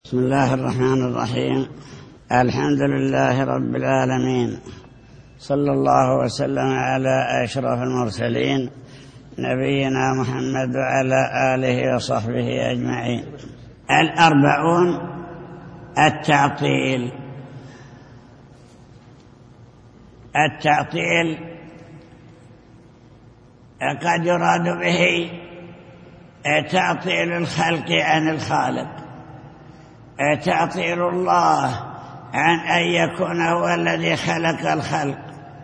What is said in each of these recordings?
بسم الله الرحمن الرحيم. الحمد لله رب العالمين، صلى الله وسلم على أشرف المرسلين نبينا محمد وعلى آله وصحبه أجمعين. 40 التعطيل. التعطيل قد يراد به تعطيل الخلق عن الخالق، تعطيل الله عن أن يكون هو الذي خلق الخلق،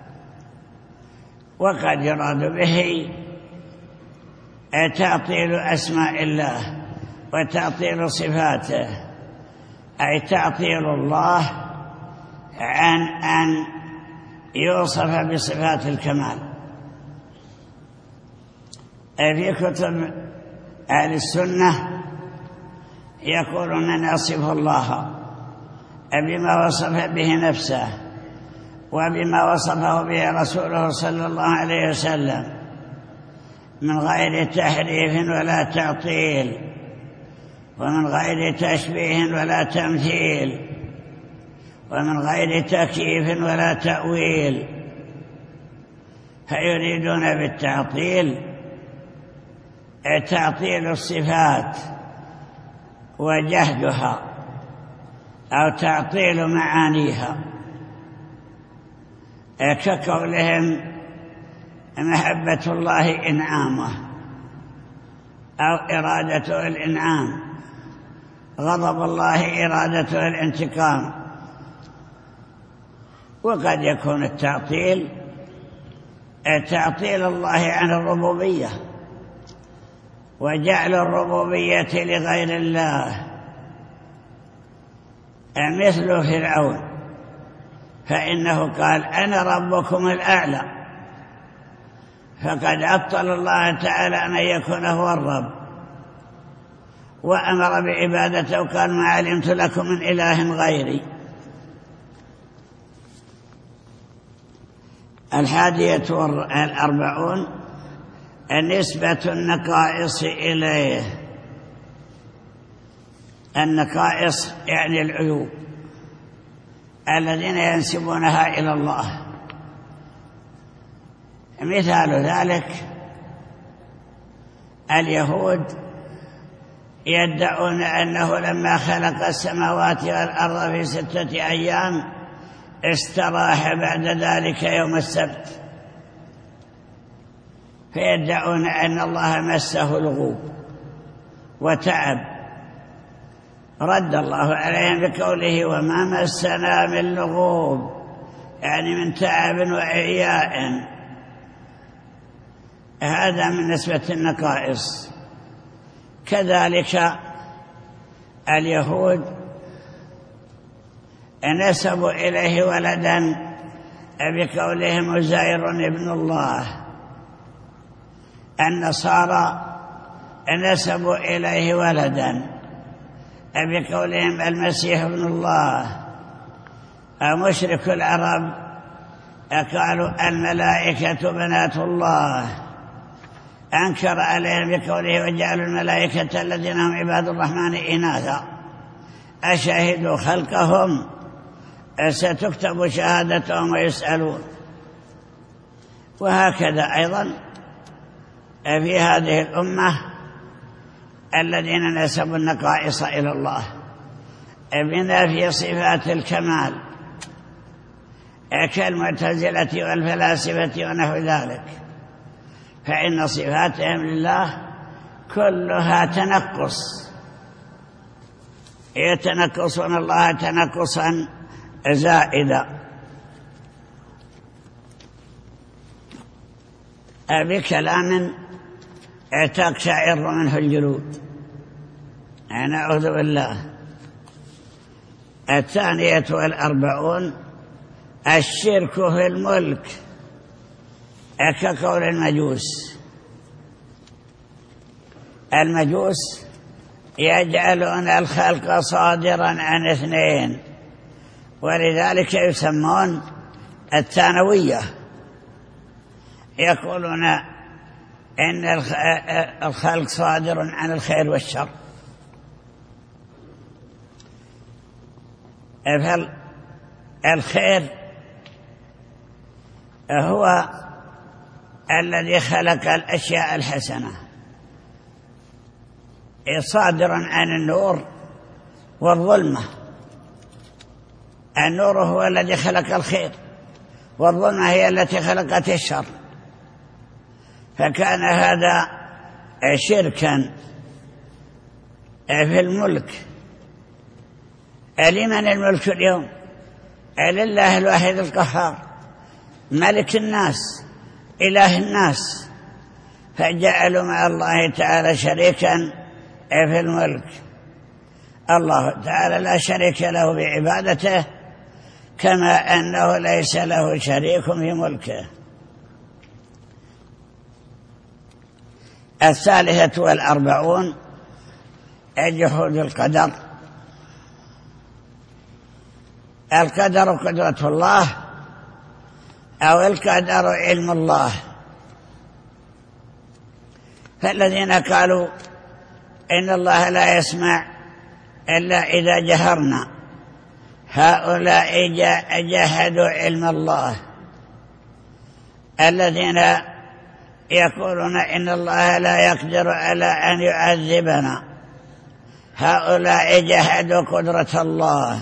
وقد يراد به تعطيل أسماء الله وتعطيل صفاته، أي تعطيل الله عن أن يوصف بصفات الكمال. في كتب أهل السنة يقولون نصف الله بما وصف به نفسه وبما وصفه به رسوله صلى الله عليه وسلم من غير تحريف ولا تعطيل، ومن غير تشبيه ولا تمثيل، ومن غير تكييف ولا تأويل. فيريدون بالتعطيل تعطيل الصفات وجهدها أو تعطيل معانيها، كقولهم محبة الله إنعامه أو إرادته الإنعام، غضب الله إرادته الانتقام. وقد يكون التعطيل تعطيل الله عن الربوبية وجعل الربوبية لغير الله، مثل فرعون، فإنه قال أنا ربكم الأعلى، فقد أبطل الله تعالى أن يكون هو الرب، وأمر بعبادته وقال ما علمت لكم من إله غيري. 41 نسبة النقائص إليه. النقائص يعني العيوب الذين ينسبونها إلى الله. مثال ذلك اليهود يدعون أنه لما خلق السماوات والأرض في 6 أيام استراح بعد ذلك يوم السبت، فيدعون أن الله مسه لغوب وتعب. رد الله عليهم بقوله وما مسنا من لغوب، يعني من تعب وإعياء. هذا من نسبة النقائص. كذلك اليهود نسبوا إليه ولدا بقولهم عزير ابن الله. النصارى نسبوا إليه ولدا بقولهم المسيح ابن الله. مشرك العرب قالوا الملائكة بنات الله، أنكر عليهم بقوله وجعلوا الملائكة الذين هم عباد الرحمن إناثا أشهدوا خلقهم ستكتب شهادتهم ويسألون. وهكذا أيضا في هذه الأمة الذين نسبوا النقائص إلى الله بنفي صفات الكمال كالمعتزلة والفلاسفة ونحو ذلك، فإن صفاتهم لله كلها تنقص، يتنقصون الله تنقصا زائدا. بكلام تقشعر منه الجلود، نعوذ بالله. 42 الشرك في الملك، كقول المجوس. المجوس يجعلون الخلق صادرا عن 2، ولذلك يسمون الثانوية. يقولون إن الخلق صادر عن الخير والشر، فالخير هو الذي خلق الأشياء الحسنة صادرا عن النور والظلمة. النور هو الذي خلق الخير، والظلمة هي التي خلقت الشر. فكان هذا شركا في الملك. لمن الملك اليوم؟ لله الواحد القهار، ملك الناس، إله الناس، فجعلوا مع الله تعالى شريكا في الملك. الله تعالى لا شريك له بعبادته، كما أنه ليس له شريك في ملكه. 43 جحود القدر. القدر قدرة الله، أو القدر علم الله. فالذين قالوا إن الله لا يسمع إلا إذا جهرنا، هؤلاء جحدوا علم الله. الذين يقولون إن الله لا يقدر على أن يعذبنا، هؤلاء جحدوا قدرة الله.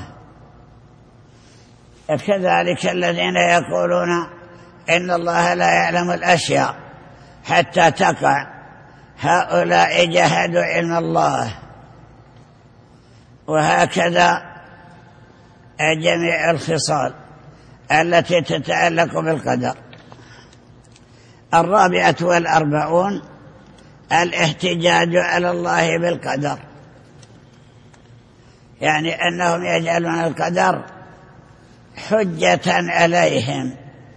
كذلك الذين يقولون إن الله لا يعلم الأشياء حتى تقع، هؤلاء جحدوا علم الله. وهكذا جميع الخصال التي تتعلق بالقدر. 44 الاحتجاج على الله بالقدر، يعني أنهم يجعلون القدر حجة عليهم.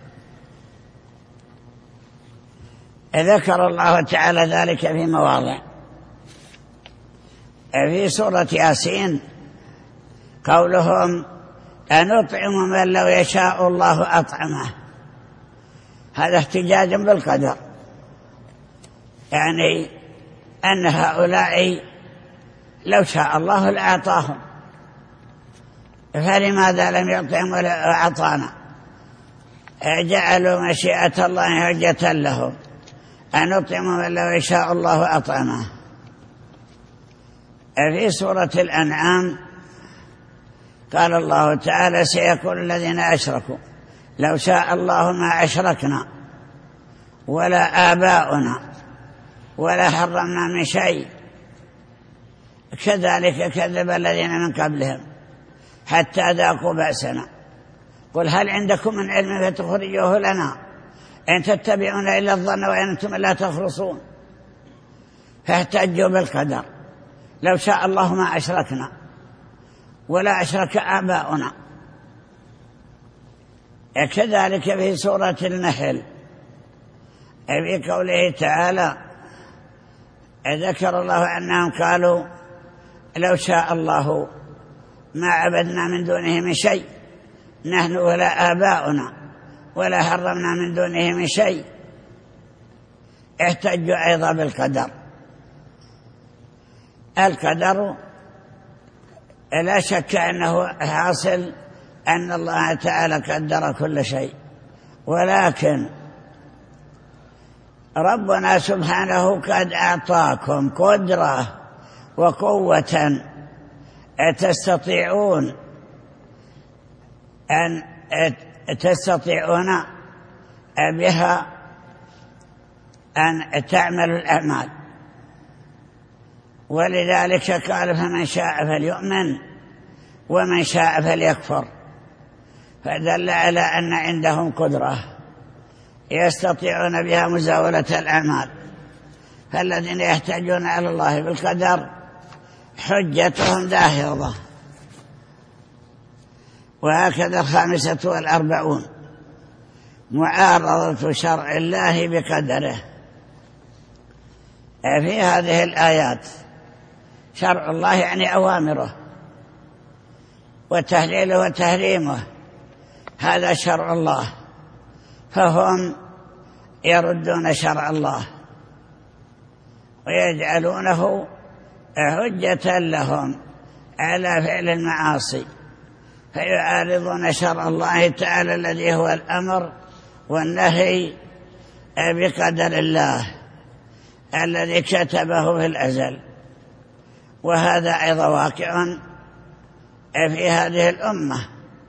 ذكر الله تعالى ذلك في مواضع. في سورة ياسين قولهم أنطعم من لو يشاء الله أطعمه، هذا احتجاج بالقدر، يعني أن هؤلاء لو شاء الله لأعطاهم، فلماذا لم يطعم وأعطانا؟ جعلوا مشيئة الله حجة لهم، أنطعم من لو يشاء الله أطعمه. في سورة الأنعام قال الله تعالى سيقول الذين أشركوا لو شاء الله ما أشركنا ولا آباؤنا ولا حرمنا من شيء. كذلك كذب الذين من قبلهم حتى ذاقوا بأسنا. قل هل عندكم من علم فتخرجوه لنا إن تتبعون إلا الظن وأنتم لا تخرصون. فاحتجوا بالقدر، لو شاء الله ما أشركنا ولا أشرك آباؤنا. كذلك في سورة النحل في قوله تعالى ذكر الله أنهم قالوا لو شاء الله ما عبدنا من دونه من شيء نحن ولا آباؤنا ولا حرمنا من دونه من شيء. احتجوا أيضا بالقدر. القدر لا شك أنه حاصل أن الله تعالى قدر كل شيء، ولكن ربنا سبحانه قد أعطاكم قدرة وقوة تستطيعون بها أن تعملوا الأعمال. ولذلك قال فمن شاء فليؤمن ومن شاء فليكفر، فدل على أن عندهم قدرة يستطيعون بها مزاولة الأعمال. فالذين يحتاجون على الله بالقدر حجتهم داهضة. وهكذا 45 معارضة شرع الله بقدره. في هذه الآيات شرع الله يعني أوامره وتهليله وتحريمه، هذا شرع الله، فهم يردون شرع الله ويجعلونه حجة لهم على فعل المعاصي. فيعارضون شرع الله تعالى الذي هو الأمر والنهي بقدر الله الذي كتبه في الأزل. وهذا أيضا واقع في هذه الأمة،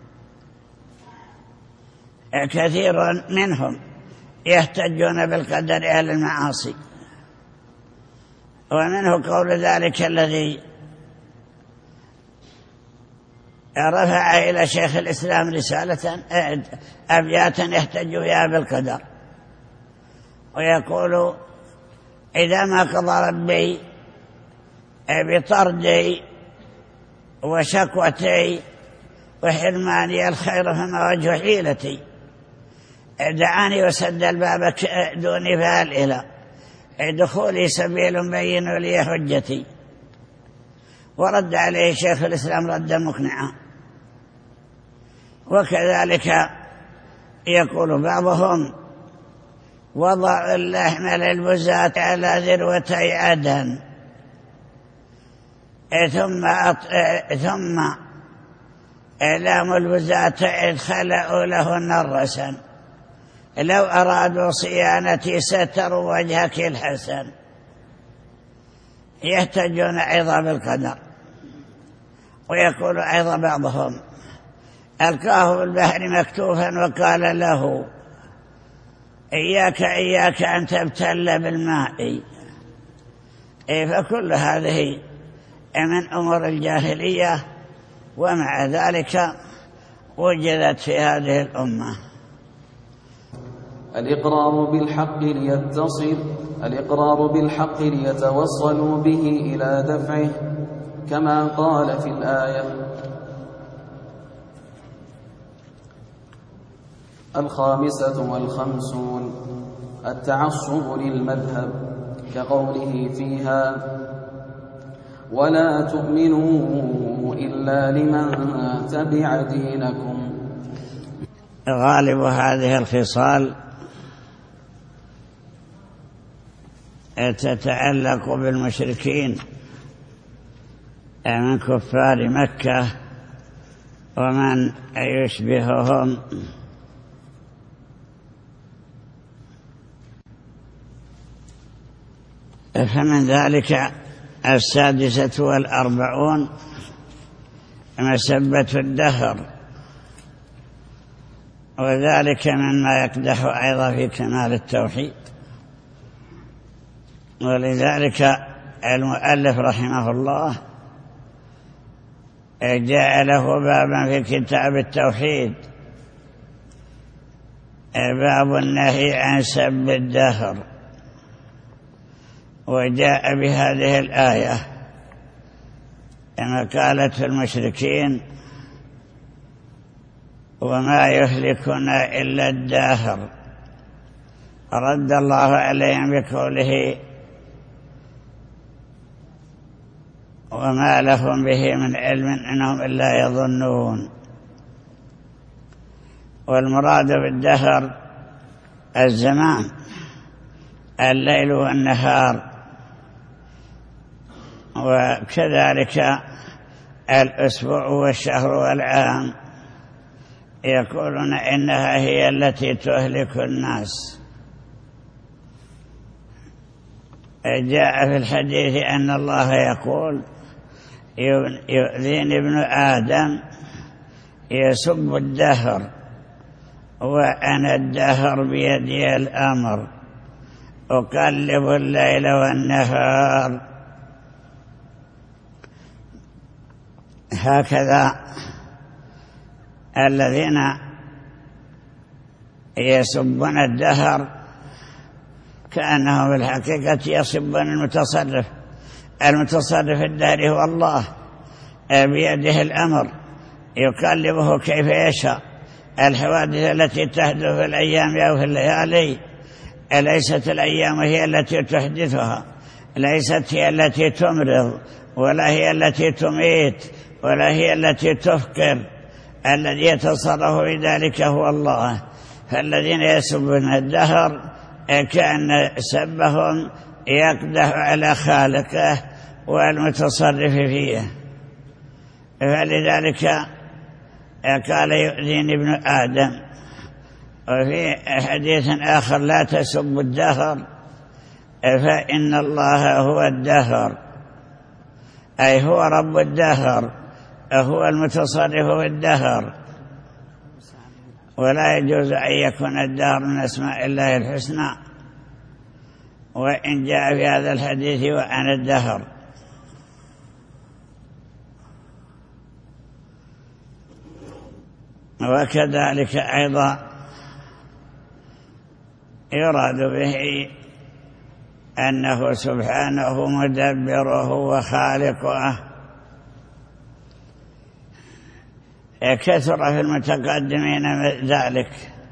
كثير منهم يحتجون بالقدر أهل المعاصي. ومنه قول ذلك الذي رفع إلى شيخ الإسلام رسالة أبياتا يحتج بها بالقدر، ويقول: إذا ما قضى ربي بطردي وشكوتي وحرماني الخير فما وجه حيلتي، دعاني وسد الباب دوني فهل دخولي سبيل بين لي حجتي. ورد عليه شيخ الإسلام ردا مقنعا. وكذلك يقول بعضهم: وضع اللحم للبزاة على ذروتي عدن ثم إعلام البزاة إذ خلأوا لهن الرسن، لو أرادوا صيانتي ستروا وجهك الحسن. يحتجون أيضا بالقدر. ويقول أيضا بعضهم: ألقاه بالبحر مكتوفا وقال له: إياك أن تبتل بالماء. فكل هذه من أمور الجاهلية، ومع ذلك وجدت في هذه الأمة. الإقرار بالحق ليتوصلوا به إلى دفعه، كما قال في الآية: 55 التعصب للمذهب، كقوله فيها: ولا تؤمنوا إلا لمن تبع دينكم. غالب هذه الخصال تتعلق بالمشركين من كفار مكة ومن يشبههم. فمن ذلك 46 مسبة الدهر، وذلك مما يقدح أيضا في كمال التوحيد. ولذلك المؤلف رحمه الله جعله بابا في كتاب التوحيد، باب النهي عن سب الدهر، وجاء بهذه الآية كما قالت في المشركين: وما يهلكنا إلا الدهر. رد الله عليهم بقوله: وما لهم به من علم إنهم إلا يظنون. والمراد بالدهر الزمان، الليل والنهار، وكذلك الأسبوع والشهر والعام. يقولون إنها هي التي تهلك الناس. جاء في الحديث أن الله يقول: يؤذيني ابن آدم يسب الدهر وأنا الدهر بيدي الأمر أقلب الليل والنهار. هكذا الذين يسبون الدهر كأنهم في الحقيقة يسبون المتصرف الدهر هو الله، بيده الأمر يقلبه كيف يشاء. الحوادث التي تحدث في الأيام أو في الليالي، ليست الأيام هي التي تحدثها، ليست هي التي تمرض، ولا هي التي تميت، ولا هي التي تفقر. الذي يتصرف بذلك هو الله. فالذين يسبون الدهر كأن سبهم يقدح على خالقه والمتصرف فيه. فلذلك قال يؤذيني ابن آدم. وفي حديث آخر لا تسبوا الدهر فإن الله هو الدهر، أي هو رب الدهر، هو المتصرف في الدهر، ولا يجوز أن يكون الدهر من أسماء الله الحسنى، وإن جاء في هذا الحديث وأنا الدهر. وكذلك أيضا يراد به أنه سبحانه مدبره وخالقه، كثر في المتقدمين ذلك.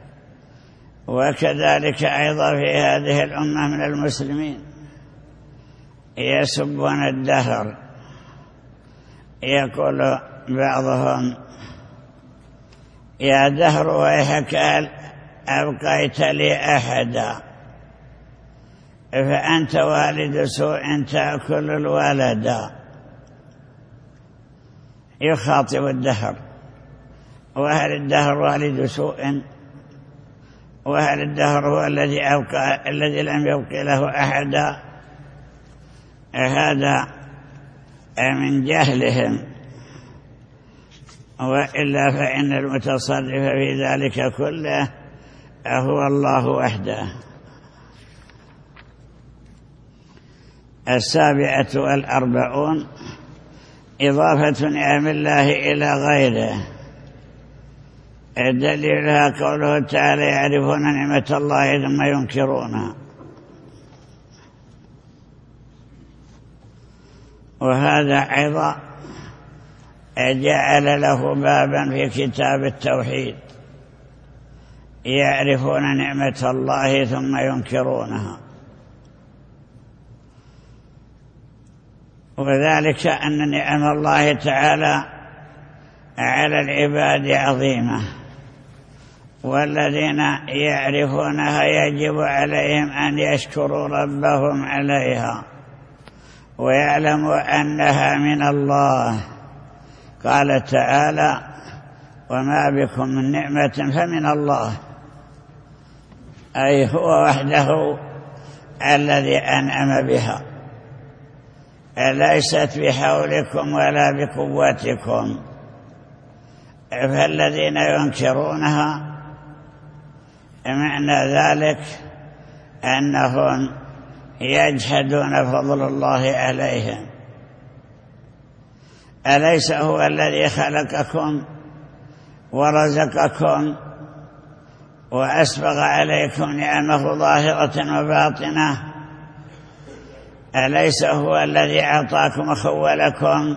وكذلك أيضا في هذه الأمة من المسلمين يسبون الدهر، يقول بعضهم يا دهر ويحك أبقيت لي أحدا، فأنت والد سوء تأكل الولد. يخاطب الدهر، وهل الدهر والد سوء؟ وهل الدهر هو الذي لم يبق له أحدا؟ هذا من جهلهم، وإلا فإن المتصرف في ذلك كله هو الله وحده. 47 إضافة نعم الله إلى غيره. دليلها قوله تعالى يعرفون نعمة الله ثم ينكرونها، وهذا أيضا جعل له بابا في كتاب التوحيد، يعرفون نعمة الله ثم ينكرونها. وذلك أن نعم الله تعالى على العباد عظيمة، والذين يعرفونها يجب عليهم أن يشكروا ربهم عليها ويعلموا أنها من الله. قال تعالى وما بكم من نعمة فمن الله، أي هو وحده الذي أنعم بها، ليست بحولكم ولا بقوتكم. فالذين ينكرونها معنى ذلك أنهم يجحدون فضل الله عليهم. أليس هو الذي خلقكم ورزقكم وأسبغ عليكم نعمه ظاهرة وباطنة؟ أليس هو الذي أعطاكم وخولكم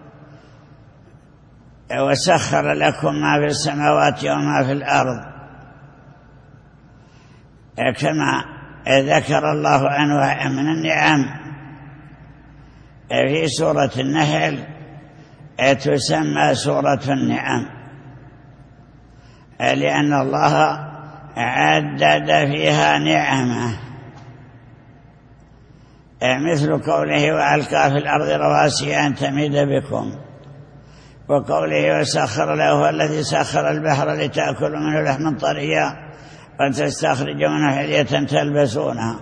وسخر لكم ما في السماوات وما في الأرض؟ كما ذكر الله أنواع من النعم في سورة النحل تسمى سورة النعم، لأن الله عدد فيها نعمه، مثل قوله وألقى في الأرض رواسي أن تميد بكم، وقوله وسخر له الذي سخر البحر لتأكلوا منه لحما طريا وتستخرجوا منه حلية تلبسونها،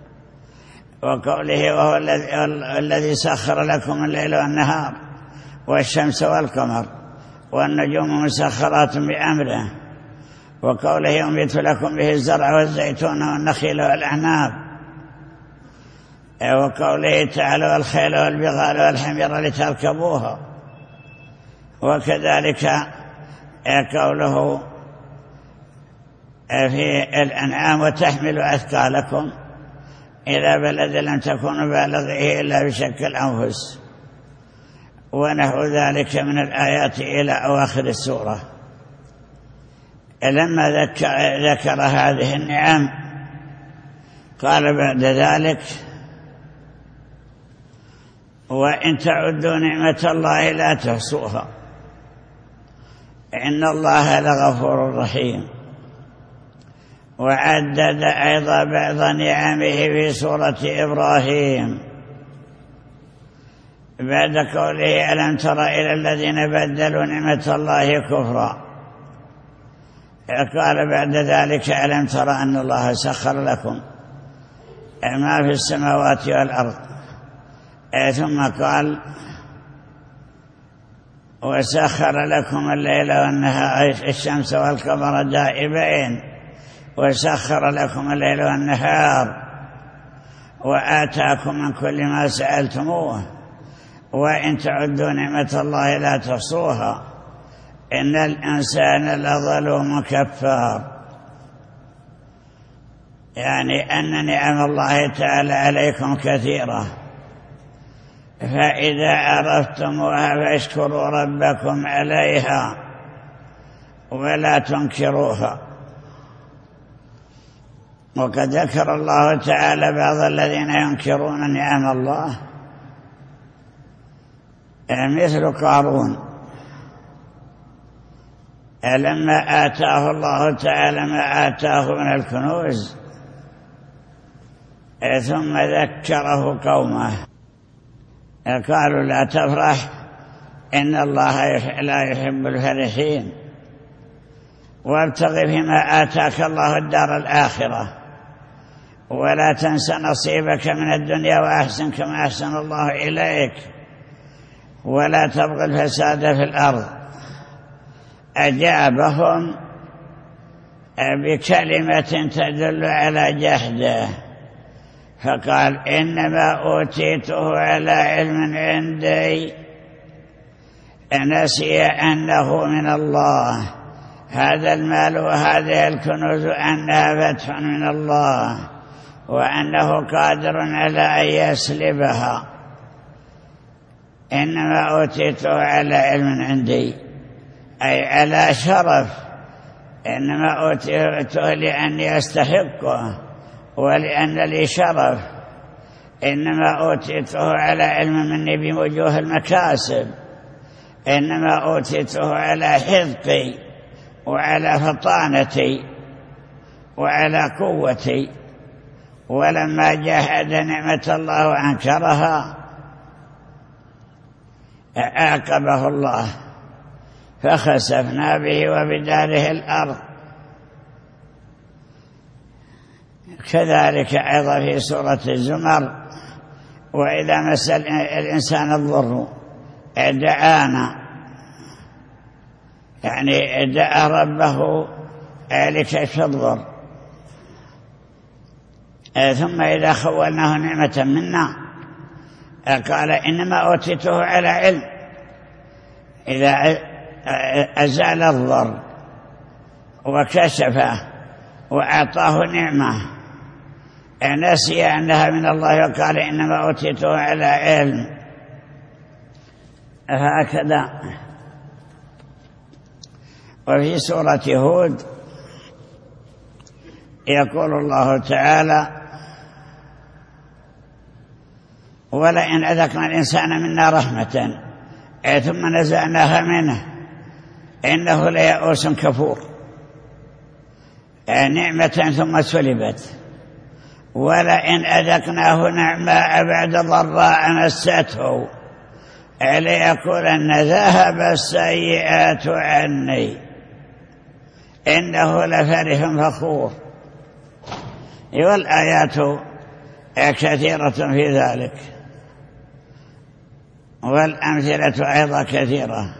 وقوله وهو الذي سخر لكم الليل والنهار والشمس والقمر والنجوم مسخرات بأمره، وقوله ينبت لكم به الزرع والزيتون والنخيل والأعناب، وقوله تعالى والخيل والبغال والحمير لتركبوها، وكذلك قوله في الأنعام وتحمل أثقالكم إلى بلد لم تكونوا بالغيه إلا بشق الأنفس، ونحو ذلك من الآيات إلى أواخر السورة. لما ذكر هذه النعم قال بعد ذلك وإن تعدوا نعمة الله لا تحصوها إن الله لغفور رحيم. وعدد أيضا بعض نعمه في سورة إبراهيم بعد قوله ألم تر إلى الذين بدلوا نعمة الله كفرا، قال بعد ذلك ألم تر أن الله سخر لكم ما في السماوات والأرض، ثم قال وسخر لكم الليل والنهار الشمس والقمر دائبين وسخر لكم الليل والنهار وآتاكم من كل ما سألتموه وإن تعدوا نعمة الله لا تحصوها إن الإنسان لظلوم كفار. يعني أن نعم الله تعالى عليكم كثيرة، فإذا عرفتموها فاشكروا ربكم عليها ولا تنكروها. وقد ذكر الله تعالى بعض الذين ينكرون نعم الله مثل قارون، لما آتاه الله تعالى ما آتاه من الكنوز ثم ذكره قومه قالوا لا تفرح إن الله لا يحب الفرحين وابتغ فيما آتاك الله الدار الآخرة ولا تنس نصيبك من الدنيا وأحسن كما أحسن الله إليك ولا تبغ الفساد في الأرض. أجابهم بكلمة تدل على جحده فقال إنما أوتيته على علم عندي، نسي أنه من الله، هذا المال وهذه الكنوز أنها فتح من الله وأنه قادر على أن يسلبها. إنما أوتيته على علم عندي أي على شرف، إنما أوتيته لأني أستحقه ولأن لي شرف، إنما أوتيته على علم مني بوجوه المكاسب، إنما أوتيته على حذقي وعلى فطانتي وعلى قوتي. ولما جاهد نعمة الله وأنكرها عاقبه الله فخسفنا به وبداره الأرض. كذلك أيضا في سورة الزمر وإذا مس الإنسان الضر دعانا، يعني دعا ربه لكشف الضر، ثم إذا خولناه نعمة منا قال إنما أوتيته على علم. إذا أزال الضر وكشفه وأعطاه نعمة نسي أنها من الله وقال إنما أوتيته على علم. هكذا. وفي سورة هود يقول الله تعالى ولئن أذقنا الإنسان منا رحمة ثم نزعناها منه إنه ليئوس كفور. نعمة ثم سلبت. ولئن أذقناه نعماء بعد ضراء مسته ليقولن ذهب السيئات عني إنه لفرح فخور. والآيات كثيرة في ذلك والأمثلة أيضا كثيرة.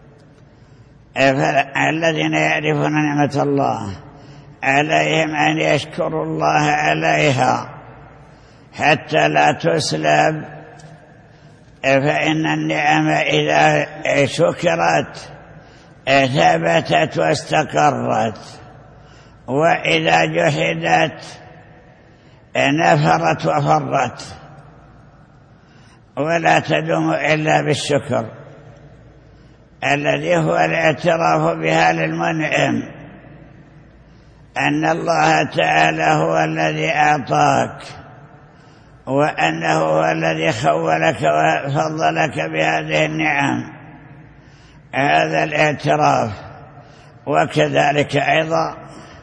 الذين يعرفون نعمة الله عليهم أن يشكروا الله عليها حتى لا تسلب، فإن النعم إذا شكرت ثبتت واستقرت، وإذا جحدت نفرت وفرت، ولا تدوم إلا بالشكر الذي هو الاعتراف بها للمنعم أن الله تعالى هو الذي أعطاك وأنه هو الذي خولك وفضلك بهذه النعم. هذا الاعتراف. وكذلك أيضا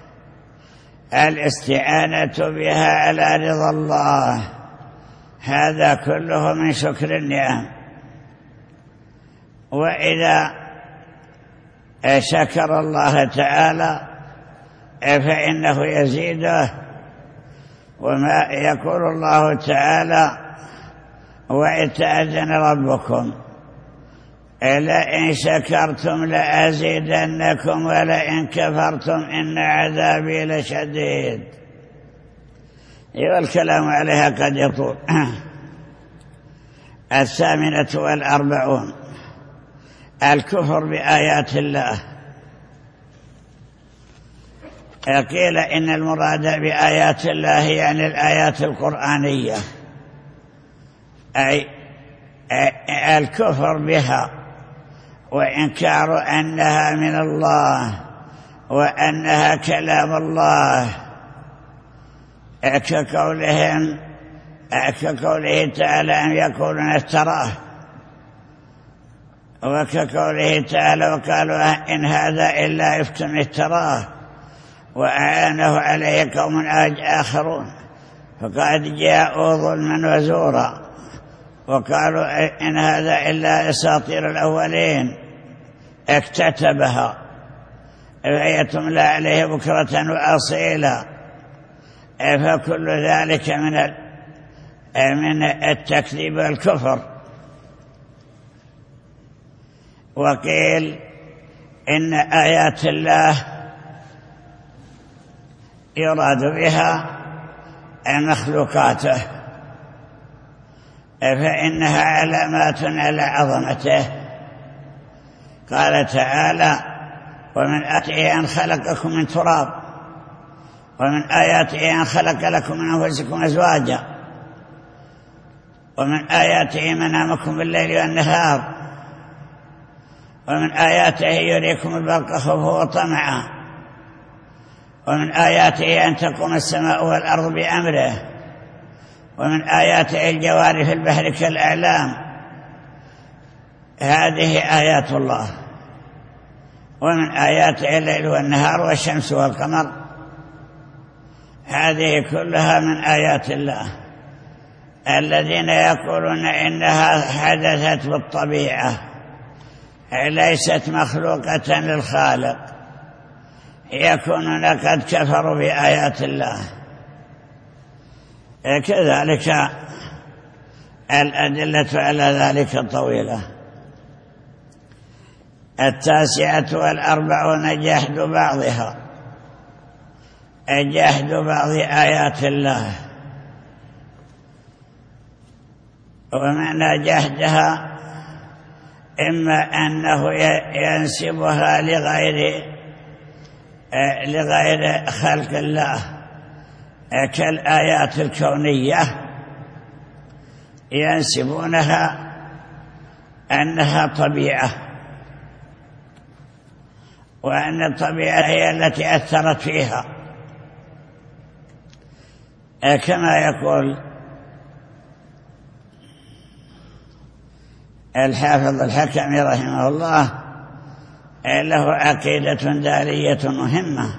الاستعانة بها على رضا الله، هذا كله من شكر النعم. وإذا شكر الله تعالى فإنه يزيده. وما يقول الله تعالى: وإذ تأذن ربكم لئن شكرتم لأزيدنكم ولئن كفرتم إن عذابي لشديد. والكلام عليها قد يطول. 48 الكفر بآيات الله. قيل إن المراد بآيات الله يعني الآيات القرآنية، أي الكفر بها وإنكار أنها من الله وأنها كلام الله، كقوله تعالى أم يقولون افتراه، وكقوله تعالى وقالوا إن هذا إلا إفك افتراه وأعانه عليه قوم آخرون فقد جاءوا ظلما وزورا، وقالوا إن هذا إلا أساطير الأولين اكتتبها فهي تملى عليه بكرة وأصيلا. فكل ذلك من التكذيب والكفر. وقيل إن آيات الله يراد بها مخلوقاته، فإنها علامات على عظمته. قال تعالى: ومن آياته أن خلقكم من تراب ومن آياته أن خلق لكم من أنفسكم أزواجا ومن آياته منامكم بالليل والنهار ومن آياته يريكم البرق خوفا وطمعا ومن آياته أن تقوم السماء والأرض بأمره ومن آياته الجوار في البحر كالأعلام. هذه آيات الله. ومن آياته الليل والنهار والشمس والقمر، هذه كلها من آيات الله. الذين يقولون إنها حدثت بالطبيعة ليست مخلوقة للخالق يكونون قد كفروا بآيات الله. كذلك الأدلة على ذلك طويلة. 49 جحد بعضها، جحد بعض آيات الله. ومعنى جحدها إما أنه ينسبها لغير خلق الله كالآيات الكونية، ينسبونها أنها طبيعة، وأن الطبيعة هي التي أثرت فيها، كما يقول الحافظ الحكمي رحمه الله: له عقيدة دارية مهمة،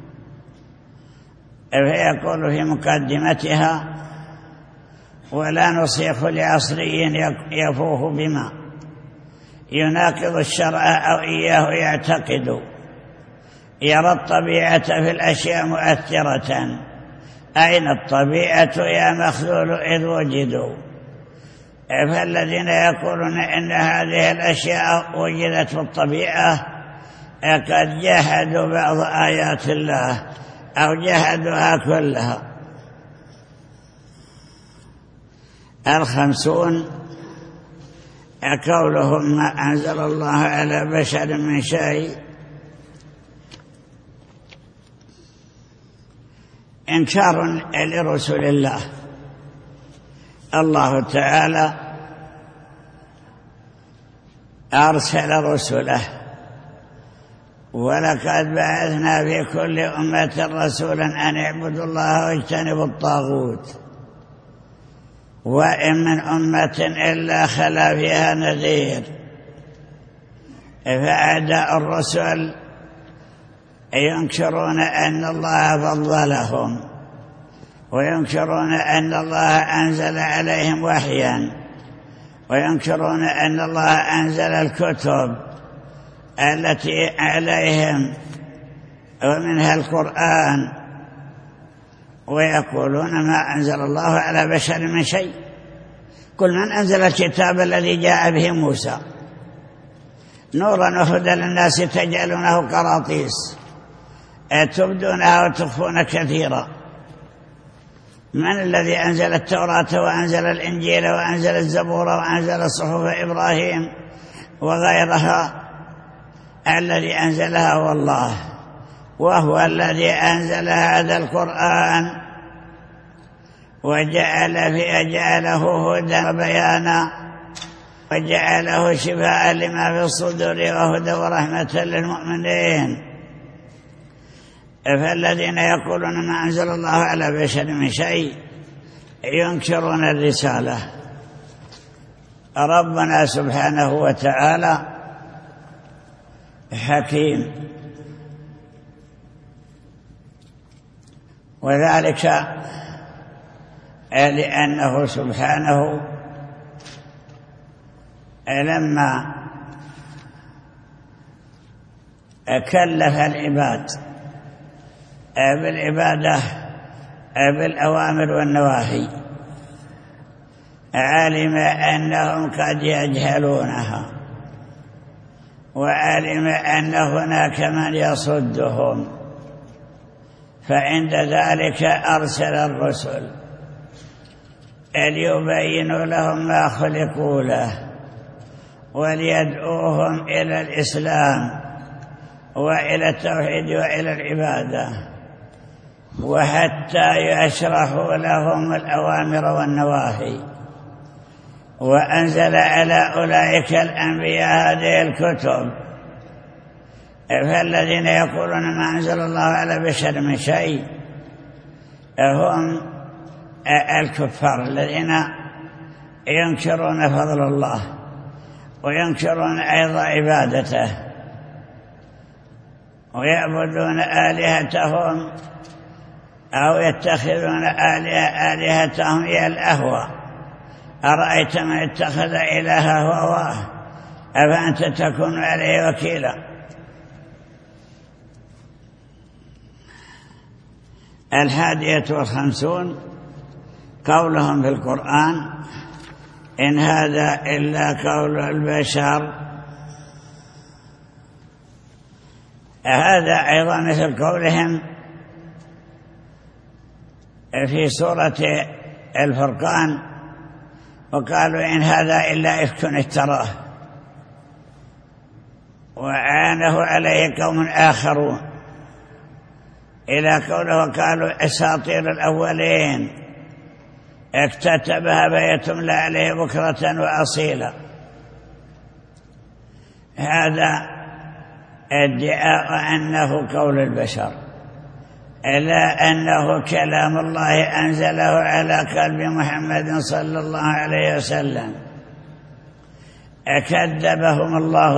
فيقول في مقدمتها: ولا نصيح لعصري يفوه بما يناقض الشرع أو إياه يعتقد، يرى الطبيعة في الأشياء مؤثرة. أين الطبيعة يا مخلول إذ وجدوا؟ فالذين يقولون إن هذه الأشياء وجدت في الطبيعة قد جحدوا بعض آيات الله أو جحدوها كلها. 50 قولهم ما أنزل الله على بشر من شيء، إنكار لرسل الله. الله تعالى أرسل رسله، ولقد بعثنا في كل أمة رسولا أن اعبدوا الله واجتنبوا الطاغوت، وإن من أمة إلا خلا فيها نذير. فأعداء الرسل ينكرون أن الله فضلهم، وينكرون أن الله أنزل عليهم وحيا، وينكرون أن الله أنزل الكتب التي عليهم ومنها القرآن، ويقولون ما أنزل الله على بشر من شيء. قل من أنزل الكتاب الذي جاء به موسى نورا وهدى للناس تجعلونه قراطيس تبدونها وتخفون كثيرا. من الذي أنزل التوراة وأنزل الإنجيل وأنزل الزبور وأنزل صحف إبراهيم وغيرها؟ الذي أنزلها هو الله، وهو الذي أنزل هذا القرآن وجعله هدى وبيانا وجعله شفاء لما في الصدور وهدى ورحمة للمؤمنين. فالذين يقولون ما أنزل الله على بشر من شيء ينكرون الرسالة. ربنا سبحانه وتعالى حكيم، وذلك لأنه سبحانه لما كلف العباد بالعبادة بالأوامر والنواهي علم أنهم قد يجهلونها، وعلم أن هناك من يصدهم، فعند ذلك أرسل الرسل ليبينوا لهم ما خلقوا له وليدعوهم إلى الإسلام وإلى التوحيد وإلى العبادة، وحتى يشرحوا لهم الأوامر والنواهي. وأنزل على أولئك الأنبياء هذه الكتب. فالذين يقولون ما أنزل الله على بشر من شيء هم الكفار الذين ينكرون فضل الله وينكرون أيضا عبادته، ويعبدون آلهتهم أو يتخذون آلهتهم هي الأهوى. أرأيت من اتخذ إلهه هواه أفأنت تكون عليه وكيلا. الحادية والخمسون قولهم في القرآن إن هذا إلا قول البشر. هذا أيضا مثل قولهم في سورة الفرقان وقالوا إن هذا إلا إفك افتراه وعانه عليه قوم آخرون، إلى قوله وقالوا أساطير الأولين اكتتبها فيتملى عليه بكرة وأصيلا. هذا ادعاء أنه قول البشر، إلا أنه كلام الله أنزله على قلب محمد صلى الله عليه وسلم. أكذبهم الله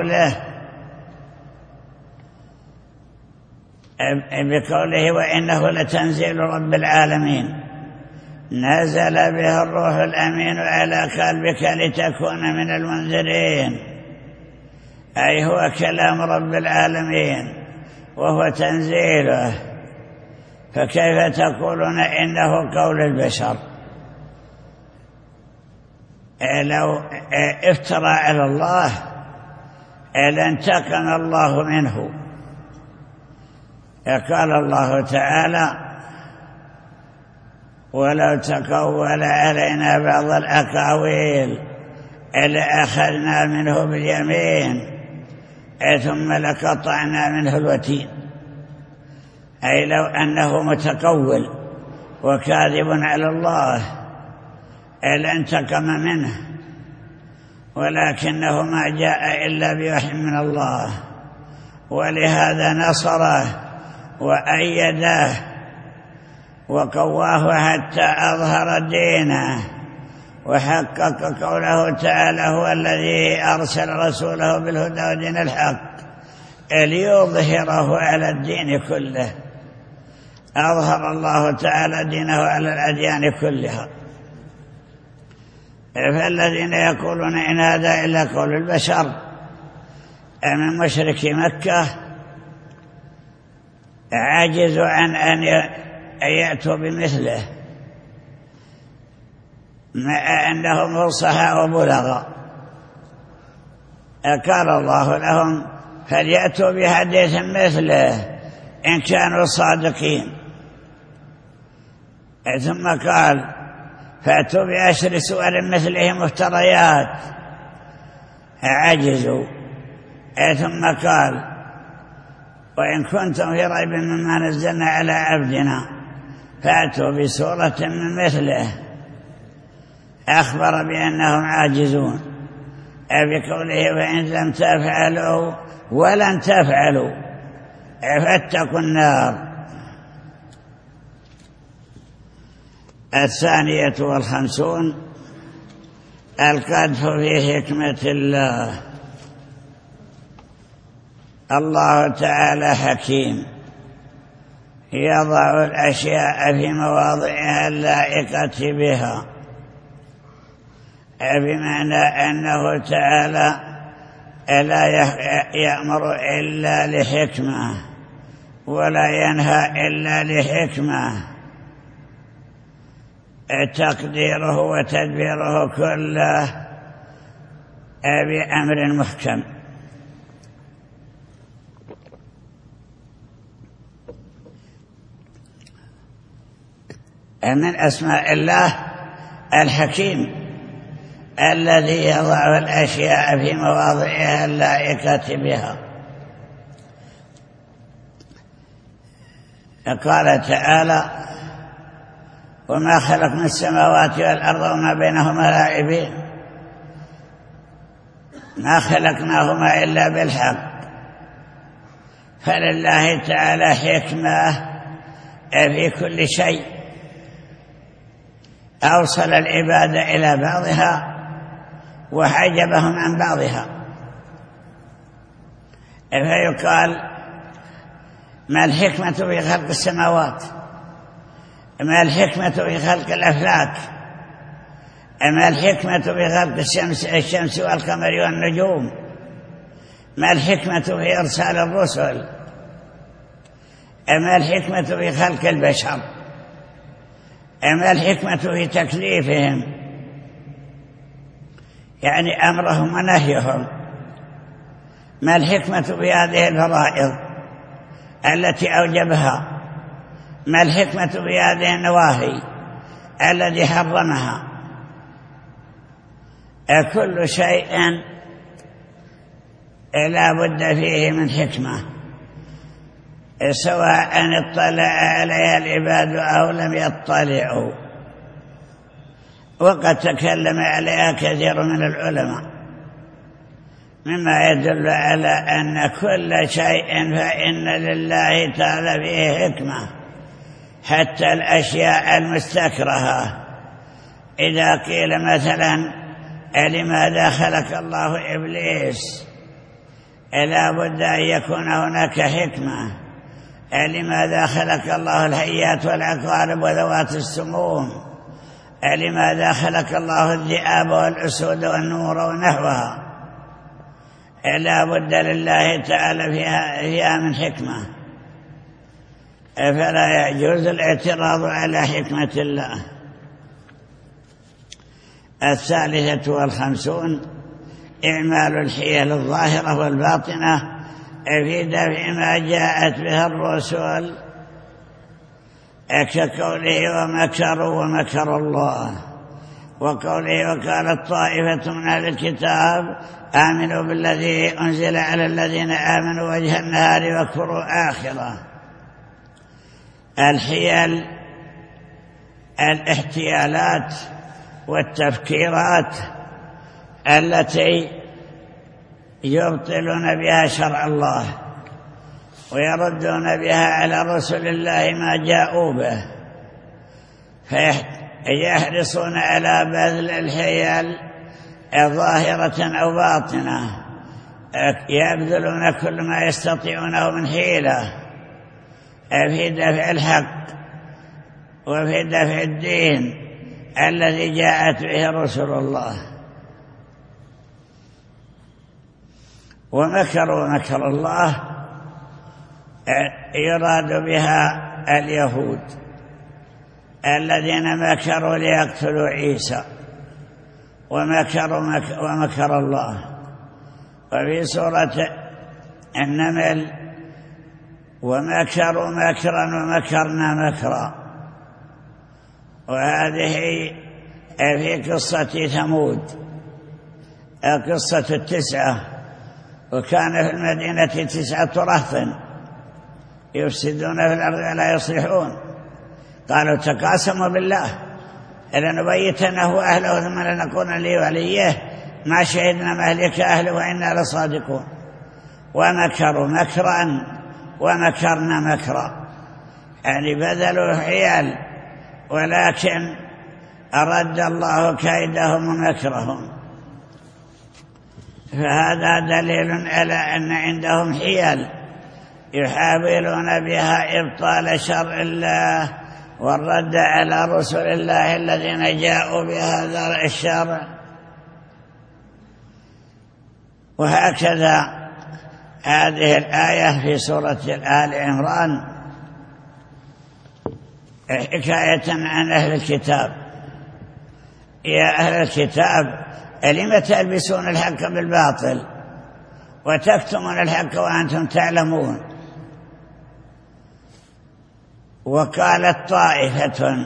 بقوله وإنه لتنزيل رب العالمين نزل به الروح الأمين على قلبك لتكون من المنذرين، أي هو كلام رب العالمين وهو تنزيله، فكيف تقولون إنه قول البشر؟ لو افترى على الله لانتقم الله منه. قال الله تعالى ولو تقول علينا بعض الأقاويل لأخذنا منه باليمين ثم لقطعنا منه الوتين، أي لو أنه متقول وكاذب على الله لانتقم منه، ولكنه ما جاء إلا بوحي من الله، ولهذا نصره وأيده وقواه حتى أظهر دينه، وحقق قوله تعالى هو الذي أرسل رسوله بالهدى ودين الحق ليظهره على الدين كله. أظهر الله تعالى دينه على الأديان كلها. فالذين يقولون إن هذا إلا قول البشر من مشركي مكة عاجزوا عن أن يأتوا بمثله مع أنهم فصحاء وبلغاء. قال الله لهم فليأتوا بحديث مثله إن كانوا صادقين. ثم قال فأتوا بعشر سور مثله مفتريات، عجزوا. ثم قال وإن كنتم في ريب مما نزلنا على عبدنا فأتوا بسورة من مثله. أخبر بأنهم عاجزون بقوله وإن لم تفعلوا ولن تفعلوا فاتقوا النار. 52 القذف في حكمة الله. الله تعالى حكيم يضع الأشياء في مواضعها اللائقة بها، بمعنى أنه تعالى لا يأمر إلا لحكمة ولا ينهى إلا لحكمة، تقديره وتدبيره كله بأمر محكم. من أسماء الله الحكيم الذي يضع الأشياء في مواضعها اللائقة بها. قال تعالى وما خلقنا السماوات والأرض وما بينهما لاعبين، ما خلقناهما إلا بالحق. فلله تعالى حكمة في كل شيء، أوصل العبادة إلى بعضها وحجبهم عن بعضها. فيقال ما الحكمة في خلق السماوات، ما الحكمة في خلق الأفلاك، ما الحكمة في خلق الشمس والقمر والنجوم، ما الحكمة في إرسال الرسل، ما الحكمة في خلق البشر، ما الحكمة في تكليفهم، يعني أمرهم ونهيهم، ما الحكمة في هذه الفرائض التي أوجبها، ما الحكمة في هذه النواهي التي حرمها. كل شيء لا بد فيه من حكمة، سواء اطلع عليها العباد أو لم يطلعوا. وقد تكلم عليها كثير من العلماء، مما يدل على أن كل شيء فإن لله تعالى فيه حكمة، حتى الأشياء المستكرهة. إذا قيل مثلا لماذا خلق الله إبليس، لا بد أن يكون هناك حكمة. لماذا خلق الله الحيات والعقارب وذوات السموم، لماذا خلق الله الذئاب والأسود والنمر ونحوها. لا بد لله تعالى فيها من حكمة، فلا يجوز الاعتراض على حكمة الله. 53 إعمال الحيل الظاهرة والباطنة في دفع ما جاءت به الرسل، كقوله ومكروا ومكر الله، وقوله وقالت طائفة من أهل الكتاب آمنوا بالذي أنزل على الذين آمنوا وجه النهار واكفروا آخره. الحيل الاحتيالات والتفكيرات التي يبطلون بها شرع الله ويردون بها على رسل الله ما جاءوا به، فيحرصون على بذل الحيل ظاهرة أو باطنة، يبذلون كل ما يستطيعونه من حيلة في دفع الحق وفي دفع الدين الذي جاءت به رسل الله. ومكروا مكر الله يراد بها اليهود الذين مكروا ليقتلوا عيسى، ومكر الله. وفي سورة النمل ومكروا مكرا ومكرنا مكرا. وهذه في قصة ثمود، قصة 9. وكان في المدينة 9 رهط يفسدون في الأرض ولا يصلحون، قالوا تقاسموا بالله لنبيتنه وأهله ثم لنكون لي وليه ما شهدنا مهلك أهله وإنا لصادقون. ومكروا مكرا ومكرنا مكرا، يعني بذلوا حيل، ولكن أرد الله كيدهم ومكرهم. فهذا دليل على أن عندهم حيل يحاولون بها إبطال شرع الله والرد على رسل الله الذين جاءوا بهذا الشرع. وهكذا هذه الآية في سورة آل عمران حكاية عن أهل الكتاب. يا أهل الكتاب لم تلبسون الحق بالباطل وتكتمون الحق وأنتم تعلمون. وقالت طائفة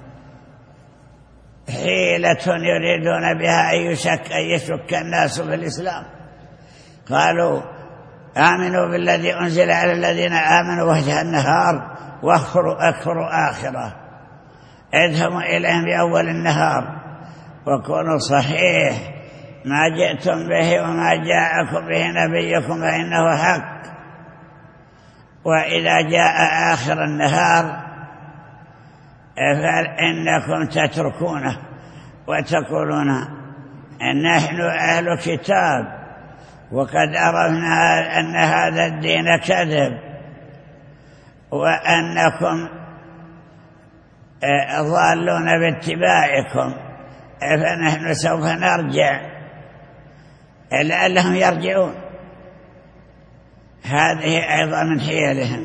حيلة يريدون بها أن يشك الناس في الإسلام، قالوا آمنوا بالذي أنزل على الذين آمنوا وجه النهار واكفروا آخره، اذهبوا إليهم بأول النهار وكونوا صحيح ما جئتم به وما جاءكم به نبيكم فإنه حق. وإذا جاء آخر النهار فإنكم تتركونه وتقولون نحن أهل كتاب وقد عرفنا أن هذا الدين كذب وأنكم ضالون باتباعكم، فنحن سوف نرجع لعلهم يرجعون. هذه أيضا من حيلهم.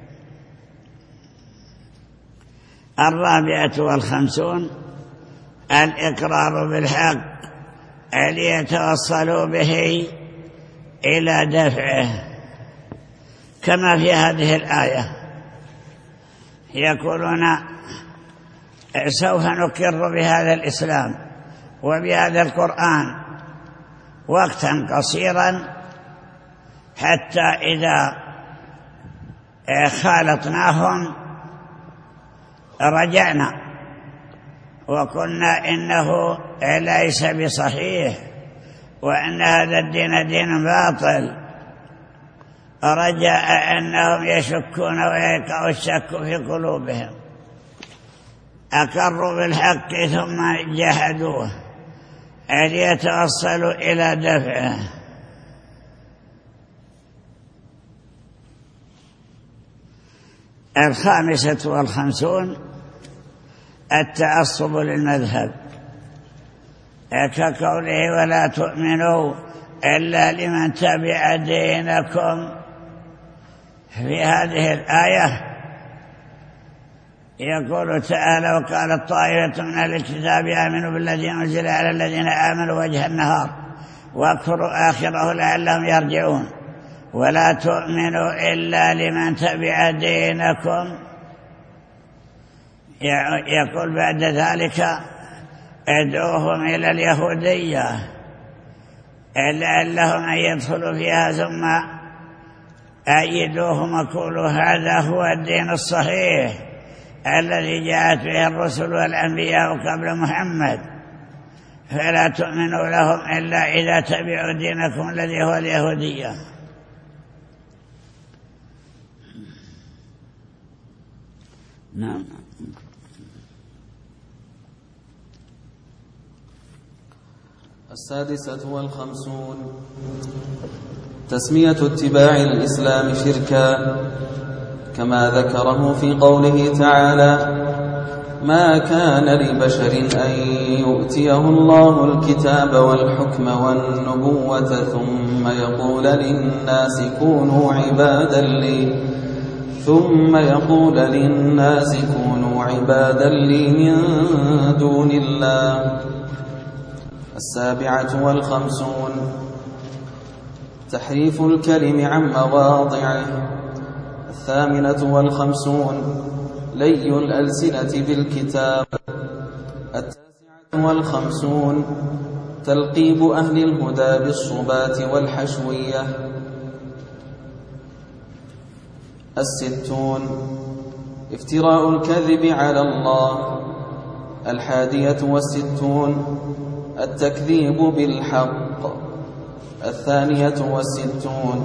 54 الإقرار بالحق ليتوصلوا به إلى دفعه، كما في هذه الآية يقولون سوف نقر بهذا الإسلام وبهذا القرآن وقتا قصيرا حتى إذا خالطناهم رجعنا وقلنا إنه ليس بصحيح وأن هذا الدين دين باطل، رجاء أنهم يشكون ويقع الشك في قلوبهم. أقروا بالحق ثم جحدوه ليتوصلوا إلى دفعه. 55 التعصب للمذهب، كقوله ولا تؤمنوا إلا لمن تبع دينكم. في هذه الآية يقول تعالى وقالت طائفة من أهل الكتاب آمنوا بالذي أنزل على الذين آمنوا وجه النهار واكفروا آخره لعلهم يرجعون ولا تؤمنوا إلا لمن تبع دينكم. يقول بعد ذلك ادعوهم إلى اليهودية لعلهم أن يدخلوا فيها ثم أيدوهم وقولوا هذا هو الدين الصحيح الذي جاءت به الرسل والأنبياء قبل محمد، فلا تؤمنوا لهم إلا إذا تبعوا دينكم الذي هو اليهودية. نعم. السادسة والخمسون تسمية اتباع الإسلام شركا، كما ذكره في قوله تعالى ما كان لبشر أن يؤتيه الله الكتاب والحكم والنبوة ثم يقول للناس كونوا عبادا لي من دون الله. 57 تحريف الكلم عن مواضعه. 58 لي الألسنة بالكتاب. 59 تلقيب أهل الهدى بالصبات والحشوية. 60 افتراء الكذب على الله. 61 التكذيب بالحق. 62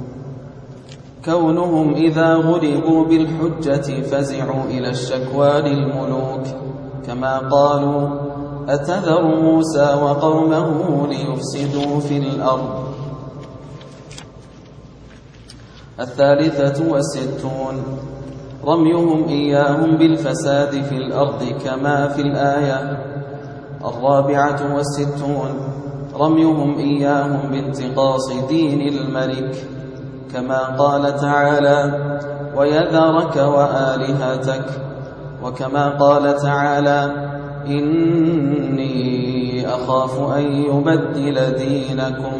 كونهم إذا غلبوا بالحجة فزعوا إلى الشكوى للملوك، كما قالوا أتذر موسى وقومه ليفسدوا في الأرض. 63 رميهم إياهم بالفساد في الأرض كما في الآية. 64 رميهم إياهم بانتقاص دين الملك، كما قال تعالى ويذرك وآلهتك، وكما قال تعالى إني أخاف أن يبدل دينكم.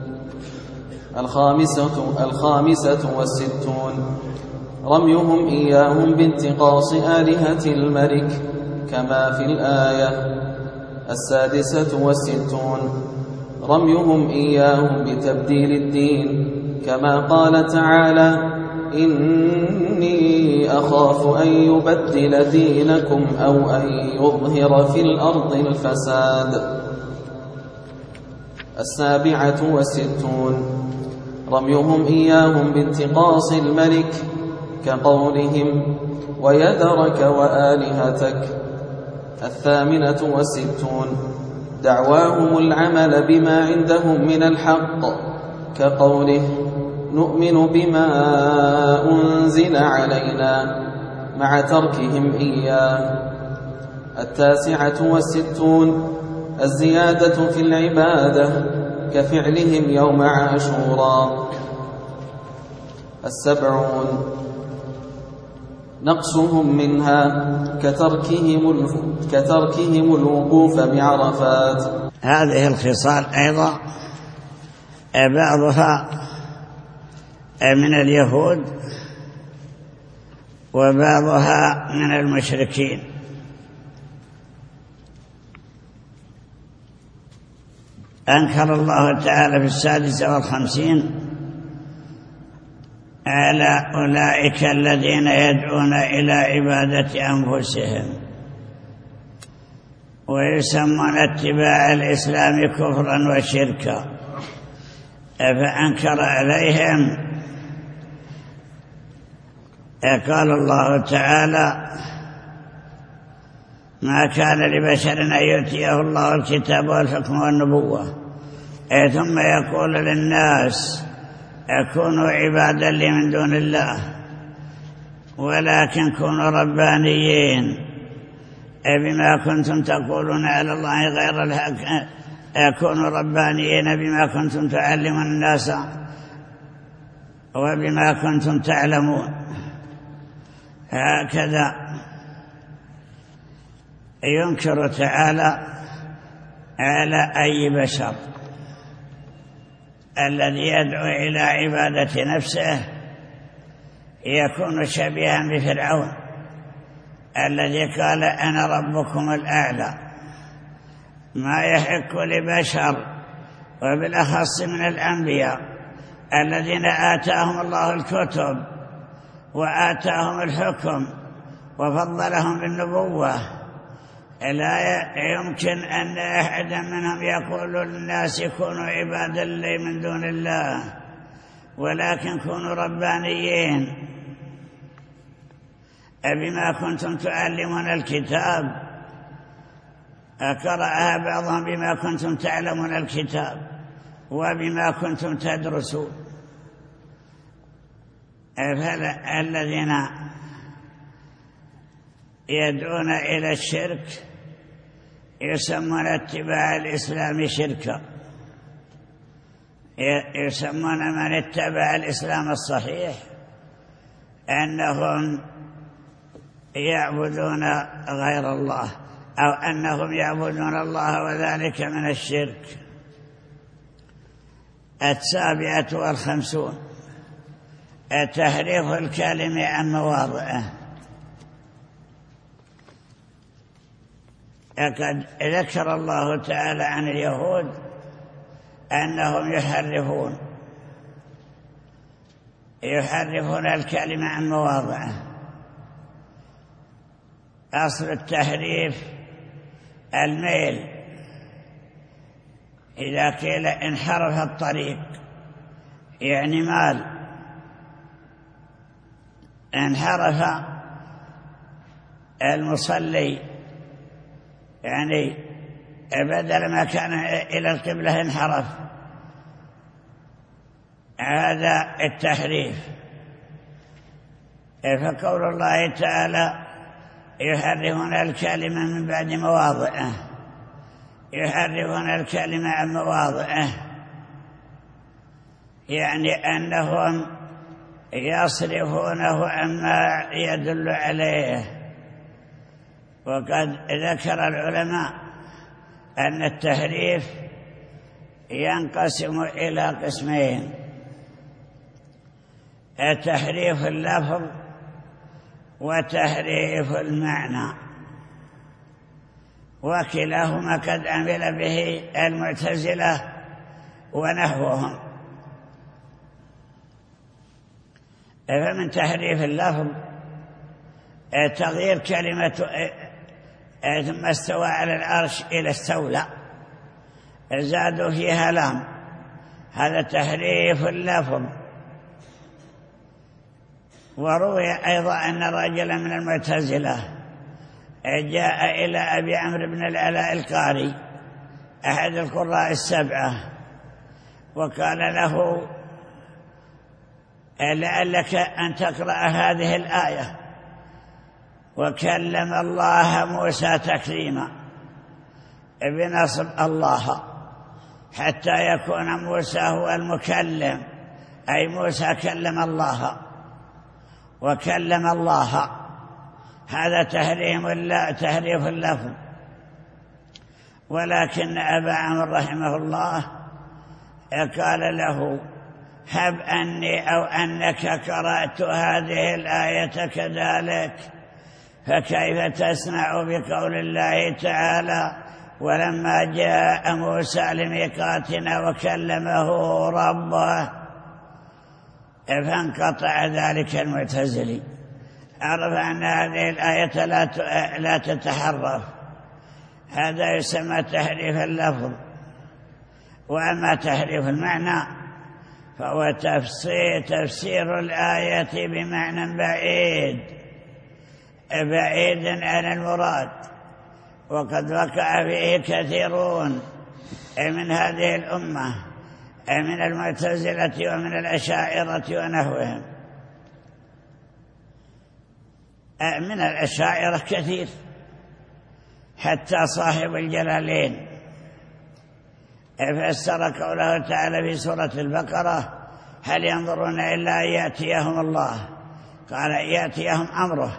65 رميهم إياهم بانتقاص آلهة الملك، كما في الآية. 66 رميهم إياهم بتبديل الدين، كما قال تعالى إني أخاف أن يبدل دينكم أو أن يظهر في الأرض الفساد. 67 رميهم إياهم بانتقاص الملك، كقولهم ويذرك وآلهتك. 68 دعواهم العمل بما عندهم من الحق، كقوله نؤمن بما أنزل علينا مع تركهم إياه. 69 الزيادة في العبادة، كفعلهم يوم عاشوراء. 70 نقصهم منها، كتركهم الوقوف بعرفات. هذه الخصال أيضا بعضها من اليهود وبعضها من المشركين. أنكر الله تعالى في 56 على أولئك الذين يدعون إلى عبادة أنفسهم ويسمون اتباع الإسلام كفرا وشركا، فأنكر عليهم. قال الله تعالى ما كان لبشر أن يؤتيه الله الكتاب والحكم والنبوة ثم يقول للناس كونوا عبادا لي من دون الله ولكن كونوا ربانيين بما كنتم تقولون على الله غير الحق، كونوا ربانيين بما كنتم تعلمون الناس وبما كنتم تعلمون. هكذا ينكر تعالى على أي بشر الذي يدعو إلى عبادة نفسه يكون شبيها بفرعون الذي قال أنا ربكم الأعلى. ما يحق لبشر وبالأخص من الأنبياء الذين آتاهم الله الكتب وآتاهم الحكم وفضلهم بالنبوة، لا يمكن أن أحدا منهم يقول للناس كونوا عبادا لي من دون الله ولكن كونوا ربانيين بما كنتم تعلمون الكتاب. قرأها بعضهم بما كنتم تعلمون الكتاب وبما كنتم تدرسون. الذين يدعون إلى الشرك يسمون اتباع الإسلام شركا، يسمون من اتبع الإسلام الصحيح أنهم يعبدون غير الله أو أنهم يعبدون الله، وذلك من الشرك. 57 تحريف الكلم عن مواضعه. لقد ذكر الله تعالى عن اليهود أنهم يحرفون الكلمة عن مواضعه. أصل التحريف الميل، إذا قيل انحرف الطريق يعني مال، انحرف المصلي يعني بدل ما كان إلى القبلة انحرف، هذا التحريف. فقول الله تعالى يحرفون الكلمة من بعد مواضعه، يحرفون الكلمة عن مواضعه يعني أنهم يصرفونه عما يدل عليه. وقد ذكر العلماء أن التحريف ينقسم إلى قسمين: تحريف اللفظ وتحريف المعنى، وكلاهما قد عمل به المعتزلة ونحوهم. فمن تحريف اللفظ تغيير كلمة ثم استوى على العرش إلى استولى، زادوا فيها لام، هذا تحريف اللفظ. وروي أيضا أن رجلا من المعتزلة جاء إلى أبي عمرو بن العلاء القاري أحد القراء السبعة وقال له: لعلك أن تقرأ هذه الآية: وكلم الله موسى تكليما، بنصب الله حتى يكون موسى هو المكلم، أي موسى كلم الله وكلم الله. هذا تحريف اللفظ. ولكن أبا عمرو رحمه الله قال له: هب أني أو أنك قرأت هذه الآية كذلك، فكيف تصنع بقول الله تعالى: ولما جاء موسى لميقاتنا وكلمه ربه؟ فانقطع ذلك المعتزلي، عرف أن هذه الآية لا تتحرف. هذا يسمى تحريف اللفظ. وأما تحريف المعنى فهو تفسير الآية بمعنى بعيد عن المراد، وقد وقع فيه كثيرون من هذه الأمة من المعتزلة ومن الأشاعرة ونحوهم. من الأشاعرة كثير، حتى صاحب الجلالين فسر قوله تعالى في سورة البقرة: هل ينظرون إلا أن يأتيهم الله؟ قال: يأتيهم أمره.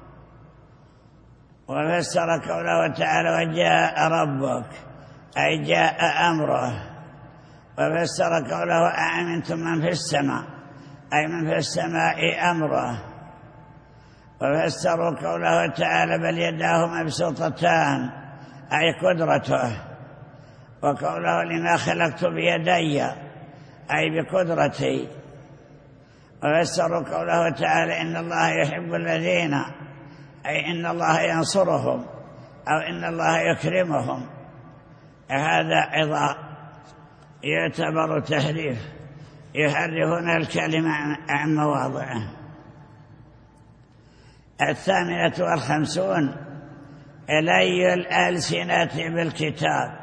وفسر قوله تعالى: وجاء ربك، أي جاء أمره. وفسر قوله: أأمنتم من في السماء، أي من في السماء أمره. وفسروا قوله تعالى: بل يداه مبسوطتان، أي قدرته. وقوله: لما خلقت بيدي، أي بقدرتي. وفسروا قوله تعالى: إن الله يحب الذين، أي إن الله ينصرهم أو إن الله يكرمهم. هذا أيضا يعتبر تحريف، يحرفون الكلمة عن مواضعه. 58 لي الألسنة بالكتاب،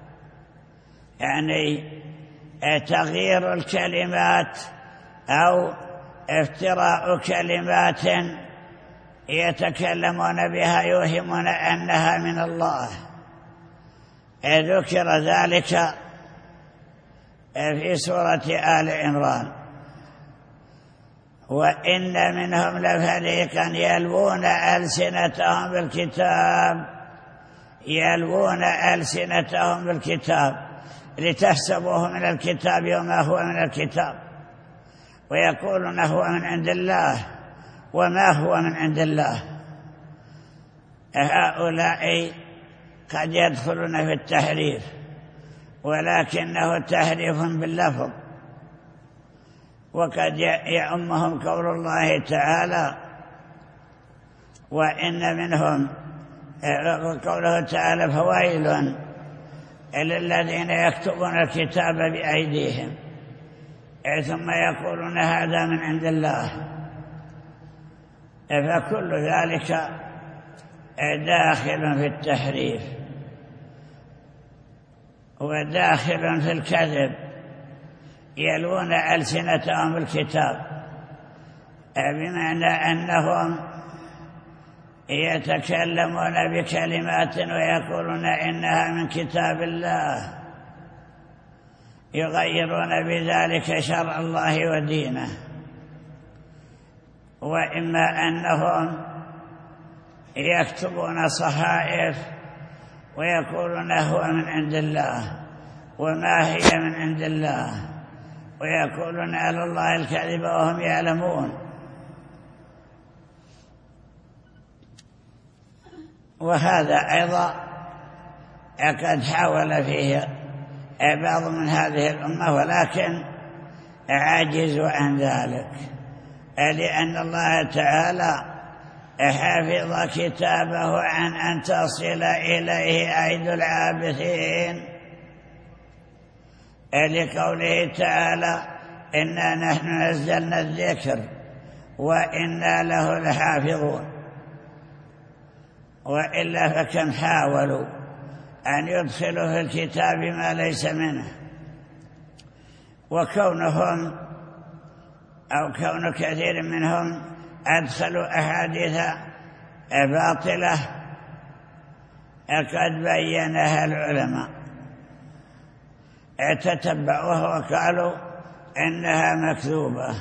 يعني تغيير الكلمات أو افتراء كلمات يتكلمون بها يوهمون أنها من الله. ذكر ذلك في سورة آل عمران: وإن منهم لفريقا يلوون ألسنتهم بالكتاب لتحسبوه من الكتاب وما هو من الكتاب ويقولون هو من عند الله وما هو من عند الله. هؤلاء قد يدخلون في التحريف، ولكنه تحريف باللفظ، وقد يعمهم قول الله تعالى: وإن منهم، قوله تعالى: فويل للذين يكتبون الكتاب بأيديهم ثم يقولون هذا من عند الله. فكل ذلك داخل في التحريف وداخل في الكذب. يلوون ألسنتهم بالكتاب بمعنى أنهم يتكلمون بكلمات ويقولون إنها من كتاب الله، يغيرون بذلك شرع الله ودينه. وإما أنهم يكتبون صحائف ويقولون هو من عند الله وما هي من عند الله، ويقولون على الله الكذب وهم يعلمون. وهذا أيضا قد حاول فيه بعض من هذه الأمة، ولكن عاجزوا عن ذلك، لأن الله تعالى حفظ كتابه عن أن تصل إليه أيدي العابثين، لقوله تعالى: إنا نحن نزلنا الذكر وإنا له لحافظون. وإلا فكم حاولوا أن يدخلوا في الكتاب ما ليس منه، وكونهم أو كون كثير منهم أدخلوا أحاديث باطلة قد بينها العلماء، تتبعوها وقالوا إنها مكذوبة.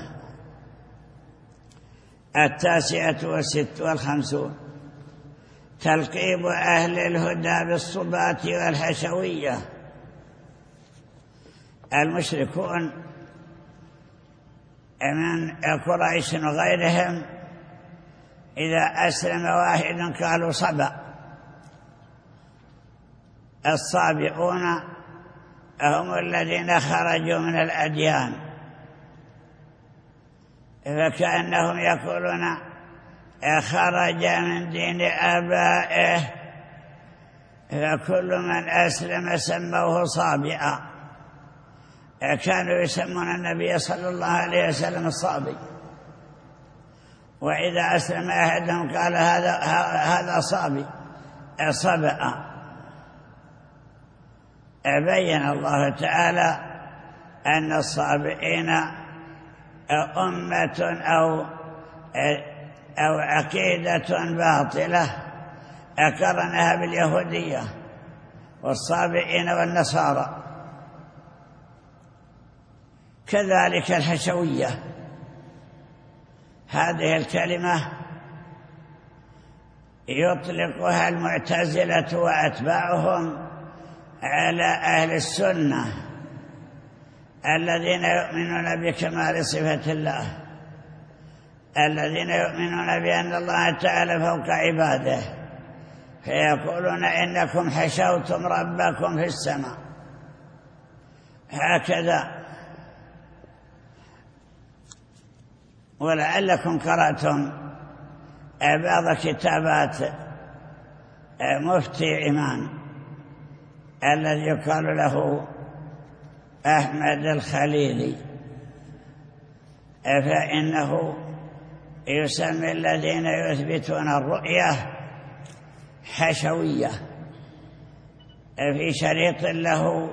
59 تلقيب أهل الهدى بالصبات والحشوية. المشركون من قريش وغيرهم إذا أسلم واحد قالوا صبأ. الصابئون هم الذين خرجوا من الأديان، فكأنهم يقولون خرج من دين آبائه، فكل من أسلم سموه صابئا. كانوا يسمون النبي صلى الله عليه وسلم الصابئ، وإذا أسلم أحدهم قال هذا صابئ صبأ. بين الله تعالى أن الصابئين أمة أو عقيدة باطلة أقرنها باليهودية والصابئين والنصارى. كذلك الحشوية، هذه الكلمة يطلقها المعتزلة وأتباعهم على أهل السنة الذين يؤمنون بكمال صفة الله، الذين يؤمنون بأن الله تعالى فوق عباده، فيقولون إنكم حشوتم ربكم في السماء. هكذا. ولعلكم قرأتم بعض كتابات مفتي عمان الذي يقال له أحمد الخليلي، فإنه يسمي الذين يثبتون الرؤية حشوية. في شريط له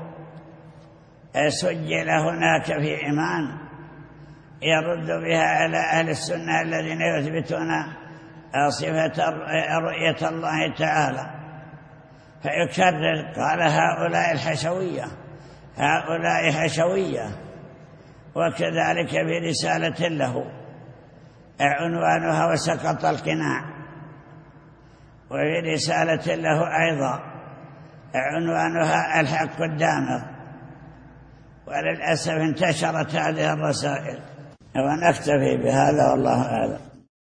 سجل هناك في عمان يرد بها على أهل السنة الذين يثبتون صفة رؤية الله تعالى، فيكرر قال هؤلاء الحشوية، هؤلاء حشوية. وكذلك برسالة له عنوانها وسقط القناع، وفي رسالة له أيضا عنوانها الحق الدامغ. وللأسف انتشرت هذه الرسائل. ونكتفي بهذا والله أعلم.